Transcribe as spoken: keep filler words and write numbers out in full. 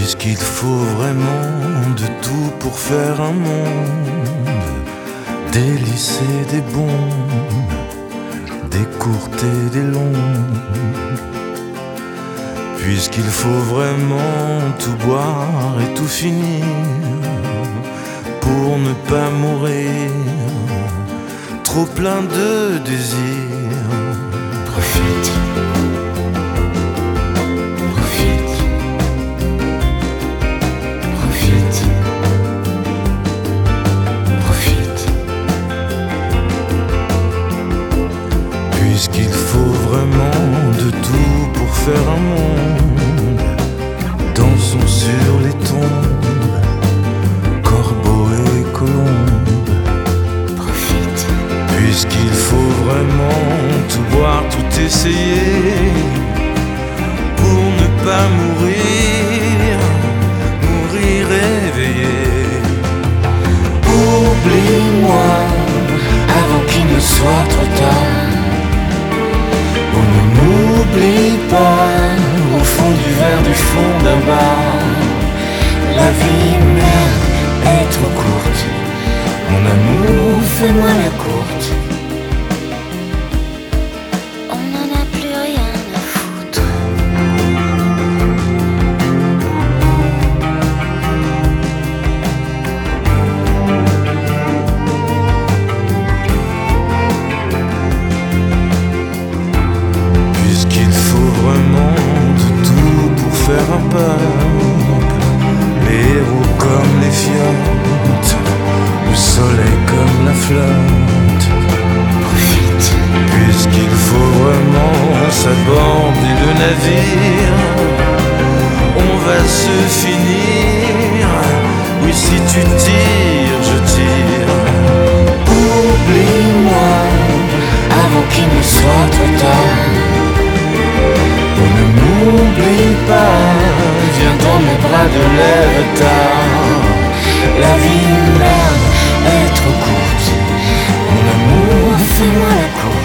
Puisqu'il faut vraiment de tout pour faire un monde, des lycées, des bombes, des courtes et des longues. Puisqu'il faut vraiment tout boire et tout finir pour ne pas mourir, trop plein de désirs. Profite. Profite. Profite. Profite. Puisqu'il faut vraiment de tout pour faire un monde, dansons sur les tombes, corbeaux et colombes. Profite. Puisqu'il faut vraiment tout boire, tout essayer pour ne pas mourir, mourir éveillé. Oublie-moi avant qu'il ne soit trop tard. Oh, ne m'oublie pas au fond du verre du fond d'un bar. La vie, merde, est trop courte. Mon amour, fais-moi la courte. On n'en a plus rien à foutre. Puisqu'il faut vraiment de tout pour faire un peuple, les héros comme les fiottes, le soleil comme la flotte. Profite. Puisqu'il faut vraiment s'aborder le navire, on va se finir. Oui, si tu tires, je tire. Oublie-moi avant qu'il ne soit trop tard. Oh, ne m'oublie pas, viens dans mes bras de lève tard. La vie, merde, est trop courte. Mon amour, fais-moi la courte.